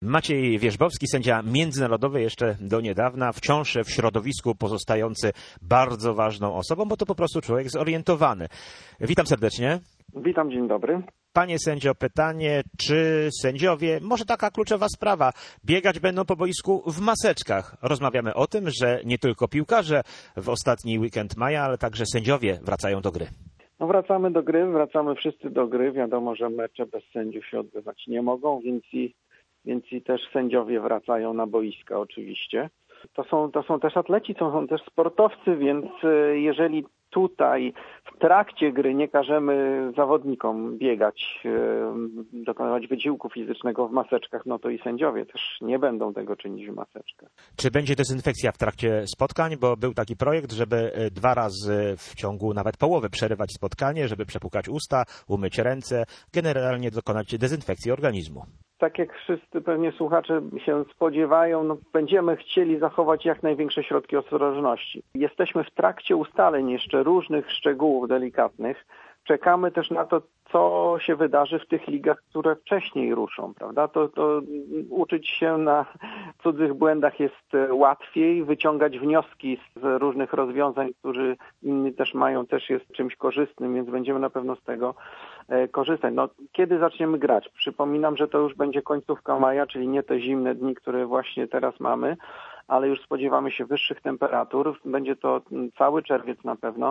Maciej Wierzbowski, sędzia międzynarodowy jeszcze do niedawna, wciąż w środowisku pozostający bardzo ważną osobą, bo to po prostu człowiek zorientowany. Witam serdecznie. Witam, dzień dobry. Panie sędzio, pytanie, czy sędziowie, może taka kluczowa sprawa, biegać będą po boisku w maseczkach? Rozmawiamy o tym, że nie tylko piłkarze w ostatni weekend maja, ale także sędziowie wracają do gry. No wracamy do gry, wracamy wszyscy do gry. Wiadomo, że mecze bez sędziów się odbywać nie mogą, więc i też sędziowie wracają na boiska oczywiście. To są też atleci, to są też sportowcy, więc jeżeli tutaj w trakcie gry nie każemy zawodnikom biegać, dokonywać wysiłku fizycznego w maseczkach, no to i sędziowie też nie będą tego czynić w maseczkach. Czy będzie dezynfekcja w trakcie spotkań? Bo był taki projekt, żeby 2 razy w ciągu nawet połowy przerywać spotkanie, żeby przepłukać usta, umyć ręce, generalnie dokonać dezynfekcji organizmu. Tak jak wszyscy pewnie słuchacze się spodziewają, no będziemy chcieli zachować jak największe środki ostrożności. Jesteśmy w trakcie ustaleń jeszcze różnych szczegółów delikatnych. Czekamy też na to, co się wydarzy w tych ligach, które wcześniej ruszą, prawda? To uczyć się na cudzych błędach jest łatwiej, wyciągać wnioski z różnych rozwiązań, które inni też mają, też jest czymś korzystnym, więc będziemy na pewno z tego korzystać. No, kiedy zaczniemy grać? Przypominam, że to już będzie końcówka maja, czyli nie te zimne dni, które właśnie teraz mamy, ale już spodziewamy się wyższych temperatur. Będzie to cały czerwiec na pewno.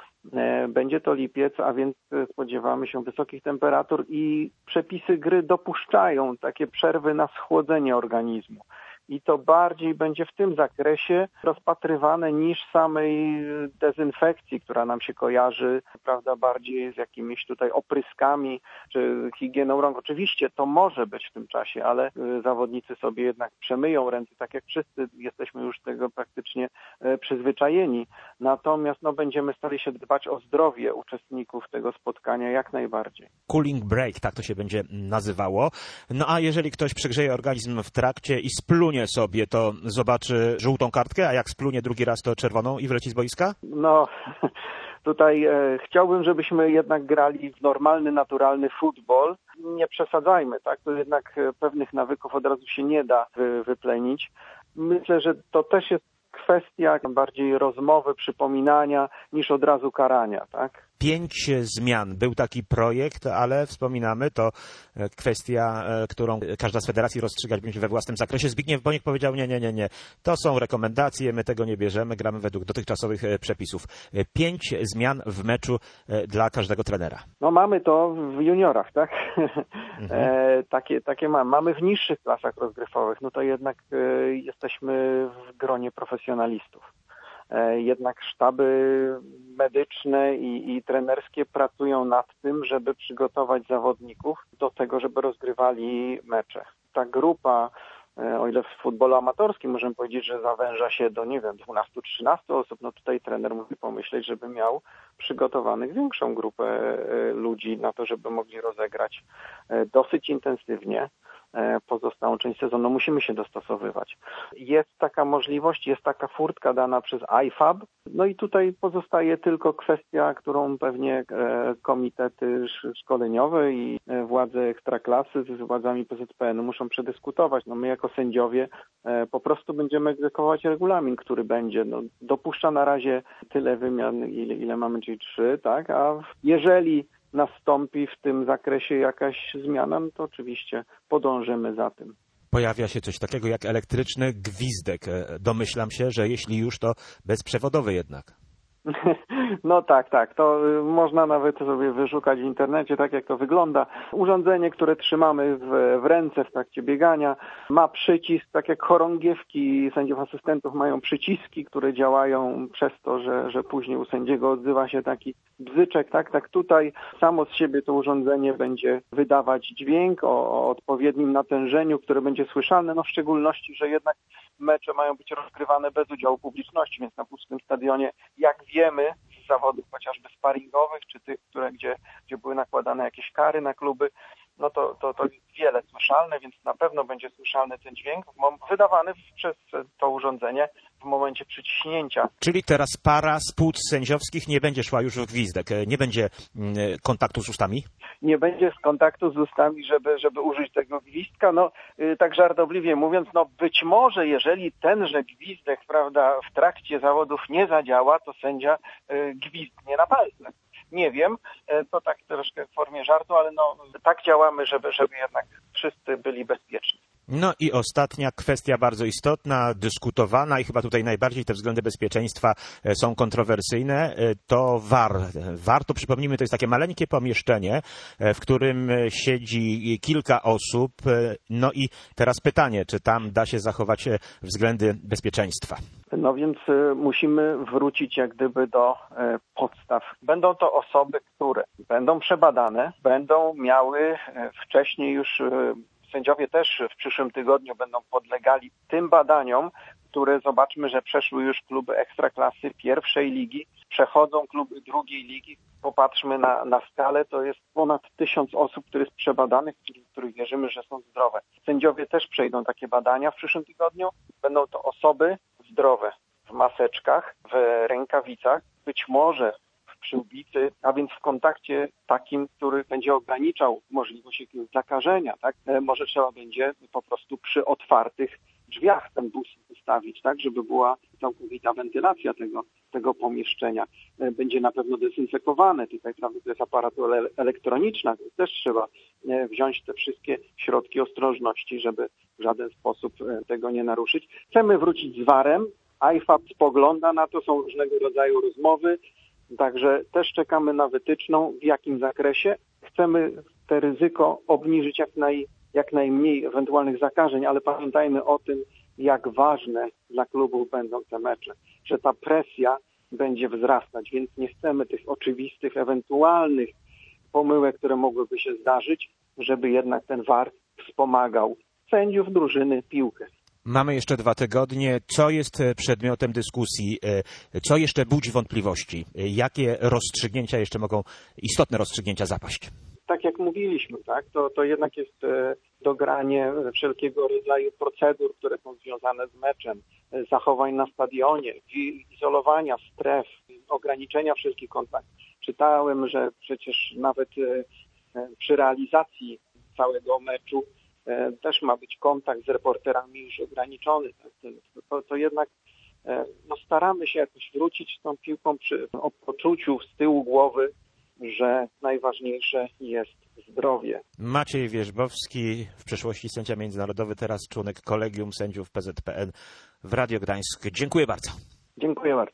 Będzie to lipiec, a więc spodziewamy się wysokich temperatur i przepisy gry dopuszczają takie przerwy na schłodzenie organizmu. I to bardziej będzie w tym zakresie rozpatrywane niż samej dezynfekcji, która nam się kojarzy, prawda, bardziej z jakimiś tutaj opryskami czy higieną rąk. Oczywiście to może być w tym czasie, ale zawodnicy sobie jednak przemyją ręce, tak jak wszyscy jesteśmy już tego praktycznie przyzwyczajeni. Natomiast będziemy starali się dbać o zdrowie uczestników tego spotkania jak najbardziej. Cooling break, tak to się będzie nazywało. No a jeżeli ktoś przegrzeje organizm w trakcie i splunie sobie, to zobaczy żółtą kartkę, a jak splunie drugi raz, to czerwoną i wleci z boiska? No, tutaj chciałbym, żebyśmy jednak grali w normalny, naturalny futbol. Nie przesadzajmy, tak? To jednak pewnych nawyków od razu się nie da wyplenić. Myślę, że to też jest kwestia bardziej rozmowy, przypominania niż od razu karania, tak? 5 zmian. Był taki projekt, ale wspominamy, to kwestia, którą każda z federacji rozstrzygać będzie we własnym zakresie. Zbigniew Boniek powiedział nie. To są rekomendacje, my tego nie bierzemy, gramy według dotychczasowych przepisów. 5 zmian w meczu dla każdego trenera. No mamy to w juniorach, tak? Takie mamy. Mamy w niższych klasach rozgrywkowych, no to jednak jesteśmy w gronie profesjonalistów. Jednak sztaby medyczne i trenerskie pracują nad tym, żeby przygotować zawodników do tego, żeby rozgrywali mecze. Ta grupa, o ile w futbolu amatorskim możemy powiedzieć, że zawęża się do, 12-13 osób, no tutaj trener musi pomyśleć, żeby miał przygotowanych większą grupę ludzi na to, żeby mogli rozegrać dosyć intensywnie pozostałą część sezonu. Musimy się dostosowywać. Jest taka możliwość, jest taka furtka dana przez IFAB. No i tutaj pozostaje tylko kwestia, którą pewnie komitety szkoleniowe i władze ekstraklasy z władzami PZPN-u muszą przedyskutować. No my jako sędziowie po prostu będziemy egzekwować regulamin, który będzie. No, dopuszcza na razie tyle wymian, ile mamy, czyli 3, tak? A jeżeli nastąpi w tym zakresie jakaś zmiana, no to oczywiście podążymy za tym. Pojawia się coś takiego jak elektryczny gwizdek. Domyślam się, że jeśli już, to bezprzewodowy jednak. No tak. To można nawet sobie wyszukać w internecie, tak jak to wygląda. Urządzenie, które trzymamy w ręce w trakcie biegania, ma przycisk, tak jak chorągiewki sędziów asystentów mają przyciski, które działają przez to, że później u sędziego odzywa się taki bzyczek, tak tutaj samo z siebie to urządzenie będzie wydawać dźwięk o odpowiednim natężeniu, które będzie słyszalne, no w szczególności, że jednak mecze mają być rozgrywane bez udziału publiczności, więc na pustym stadionie, jak wiemy z zawodów chociażby sparingowych, czy tych, gdzie były nakładane jakieś kary na kluby, no to jest wiele słyszalne, więc na pewno będzie słyszalny ten dźwięk wydawany przez to urządzenie w momencie przyciśnięcia. Czyli teraz para z płód sędziowskich nie będzie szła już w gwizdek, nie będzie kontaktu z ustami? Nie będzie kontaktu z ustami, żeby użyć tego gwizdka. Tak żartobliwie mówiąc, być może jeżeli tenże gwizdek, prawda, w trakcie zawodów nie zadziała, to sędzia gwizdnie na palce. Nie wiem, to tak troszkę w formie żartu, ale tak działamy, żeby jednak wszyscy byli bezpieczni. No i ostatnia kwestia bardzo istotna, dyskutowana i chyba tutaj najbardziej te względy bezpieczeństwa są kontrowersyjne, to VAR. VAR, to przypomnijmy, to jest takie maleńkie pomieszczenie, w którym siedzi kilka osób. No i teraz pytanie, czy tam da się zachować względy bezpieczeństwa? No więc musimy wrócić jak gdyby do podstaw. Będą to osoby, które będą przebadane, będą miały wcześniej już, sędziowie też w przyszłym tygodniu będą podlegali tym badaniom, które zobaczmy, że przeszły już kluby ekstraklasy pierwszej ligi, przechodzą kluby drugiej ligi. Popatrzmy na skalę, to jest ponad 1000 osób, które jest przebadanych, których wierzymy, że są zdrowe. Sędziowie też przejdą takie badania w przyszłym tygodniu. Będą to osoby zdrowe w maseczkach, w rękawicach, być może w przyłbicy, a więc w kontakcie takim, który będzie ograniczał możliwość jakiegoś zakażenia, tak? Może trzeba będzie po prostu przy otwartych drzwiach ten bus ustawić, tak, żeby była całkowita wentylacja tego pomieszczenia. Będzie na pewno dezynfekowane. Tutaj prawda, to jest aparatura elektroniczna, więc też trzeba wziąć te wszystkie środki ostrożności, żeby w żaden sposób tego nie naruszyć. Chcemy wrócić z VAR-em. IFAB spogląda na to, są różnego rodzaju rozmowy, także też czekamy na wytyczną, w jakim zakresie. Chcemy te ryzyko obniżyć jak najmniej ewentualnych zakażeń, ale pamiętajmy o tym, jak ważne dla klubów będą te mecze, że ta presja będzie wzrastać, więc nie chcemy tych oczywistych, ewentualnych pomyłek, które mogłyby się zdarzyć, żeby jednak ten VAR wspomagał sędziów, drużyny, piłkę. Mamy jeszcze 2 tygodnie. Co jest przedmiotem dyskusji? Co jeszcze budzi wątpliwości? Jakie rozstrzygnięcia jeszcze mogą, istotne rozstrzygnięcia zapaść? Tak jak mówiliśmy, tak, to jednak jest dogranie wszelkiego rodzaju procedur, które są związane z meczem, zachowań na stadionie, izolowania stref, ograniczenia wszelkich kontaktów. Czytałem, że przecież nawet przy realizacji całego meczu też ma być kontakt z reporterami już ograniczony. To jednak staramy się jakoś wrócić z tą piłką przy poczuciu z tyłu głowy, że najważniejsze jest zdrowie. Maciej Wierzbowski, w przeszłości sędzia międzynarodowy, teraz członek Kolegium Sędziów PZPN w Radio Gdańsk. Dziękuję bardzo. Dziękuję bardzo.